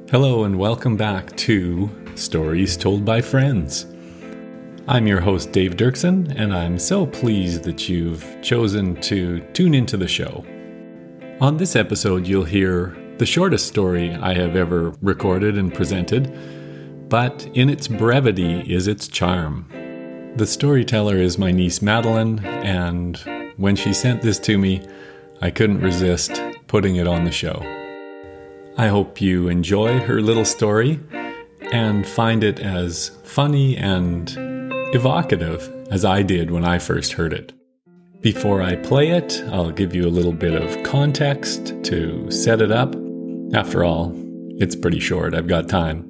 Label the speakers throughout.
Speaker 1: Hello and welcome back to Stories Told by Friends. I'm your host Dave Dirksen, and I'm so pleased that you've chosen to tune into the show. On this episode, you'll hear the shortest story I have ever recorded and presented, but in its brevity is its charm. The storyteller is my niece Madeline, and when she sent this to me, I couldn't resist putting it on the show. I hope you enjoy her little story and find it as funny and evocative as I did when I first heard it. Before I play it, I'll give you a little bit of context to set it up. After all, it's pretty short. I've got time.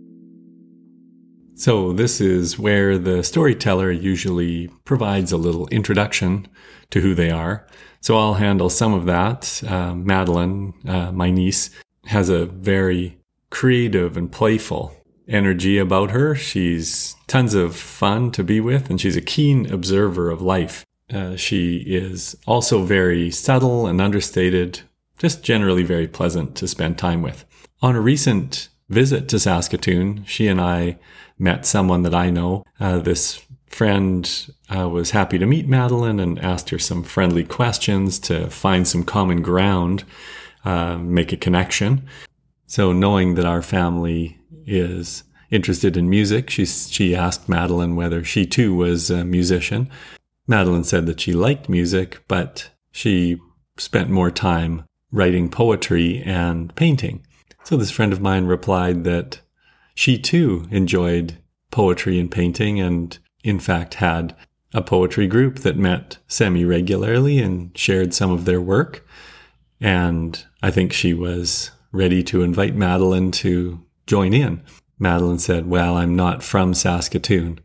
Speaker 1: So this is where the storyteller usually provides a little introduction to who they are. So I'll handle some of that. Madeline, my niece, has a very creative and playful energy about her. She's tons of fun to be with, and she's a keen observer of life. She is also very subtle and understated, just generally very pleasant to spend time with. On a recent visit to Saskatoon, she and I met someone that I know. This friend was happy to meet Madeline and asked her some friendly questions to find some common ground, make a connection. So knowing that our family is interested in music, she asked Madeline whether she too was a musician. Madeline said that she liked music, but she spent more time writing poetry and painting. So this friend of mine replied that she too enjoyed poetry and painting, and in fact had a poetry group that met semi-regularly and shared some of their work. And I think she was ready to invite Madeline to join in. Madeline said, "Well, I'm not from Saskatoon."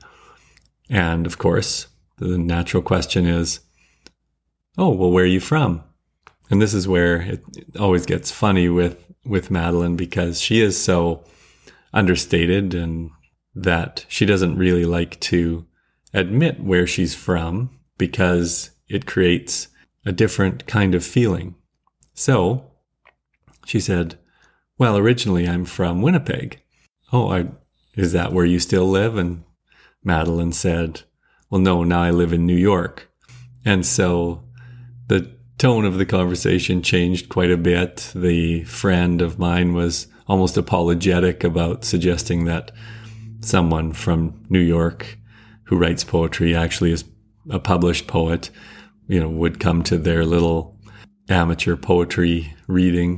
Speaker 1: And of course, the natural question is, "Oh, well, where are you from?" And this is where it always gets funny with Madeline, because she is so understated and that she doesn't really like to admit where she's from because it creates a different kind of feeling. So she said, "Well, originally I'm from Winnipeg." "Oh, is that where you still live?" And Madeline said, "Well, no, now I live in New York." And so the tone of the conversation changed quite a bit. The friend of mine was almost apologetic about suggesting that someone from New York who writes poetry, actually is a published poet, would come to their little amateur poetry reading.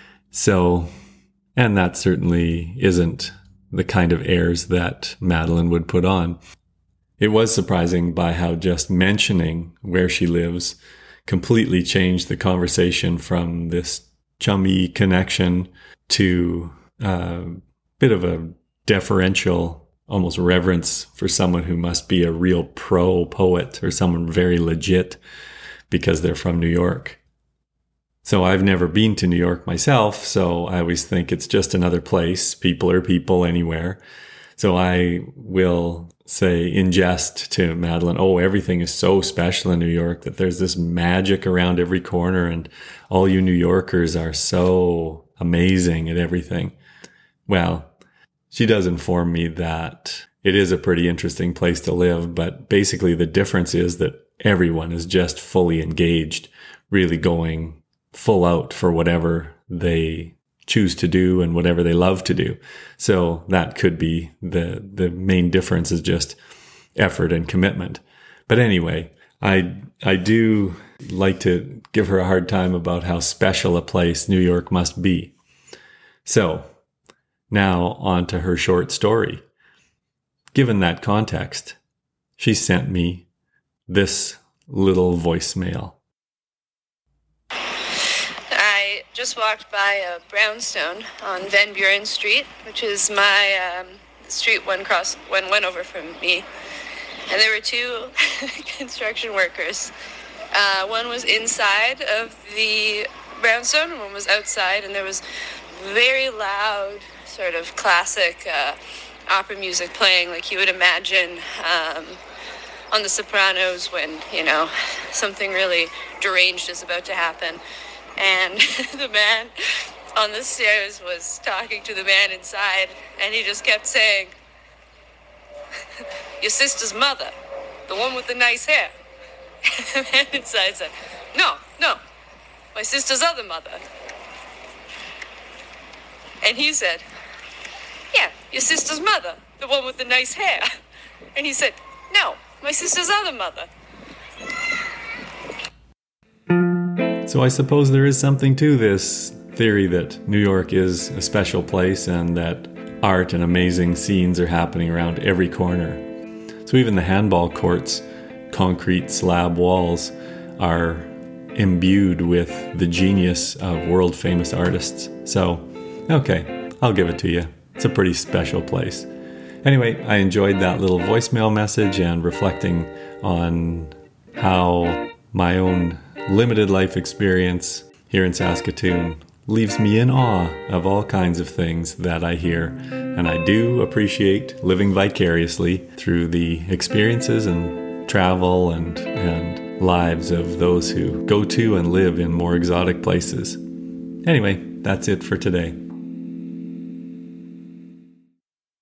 Speaker 1: So, and that certainly isn't the kind of airs that Madeline would put on. It was surprising by how just mentioning where she lives completely changed the conversation from this chummy connection to a bit of a deferential, almost reverence for someone who must be a real pro poet or someone very legit because they're from New York. So I've never been to New York myself, so I always think it's just another place. People are people anywhere. So I will say in jest to Madeline, "Oh, everything is so special in New York that there's this magic around every corner, and all you New Yorkers are so amazing at everything." Well, she does inform me that it is a pretty interesting place to live, but basically the difference is that everyone is just fully engaged, really going full out for whatever they choose to do and whatever they love to do. So that could be the main difference, is just effort and commitment. But anyway, I do like to give her a hard time about how special a place New York must be. So now on to her short story. Given that context, she sent me this little voicemail.
Speaker 2: I just walked by a brownstone on Van Buren Street, which is my street one went over from me. And there were two construction workers. One was inside of the brownstone and one was outside, and there was very loud sort of classic opera music playing, like you would imagine on The Sopranos when, something really deranged is about to happen. And the man on the stairs was talking to the man inside, and he just kept saying, "Your sister's mother, the one with the nice hair." And the man inside said, No, my sister's other mother." And he said, "Yeah, your sister's mother, the one with the nice hair." And he said, "No, my sister's other mother."
Speaker 1: So I suppose there is something to this theory that New York is a special place and that art and amazing scenes are happening around every corner. So even the handball court's concrete slab walls are imbued with the genius of world-famous artists. So, okay, I'll give it to you. It's a pretty special place. Anyway, I enjoyed that little voicemail message and reflecting on how my own limited life experience here in Saskatoon leaves me in awe of all kinds of things that I hear. And I do appreciate living vicariously through the experiences and travel and lives of those who go to and live in more exotic places. Anyway, that's it for today.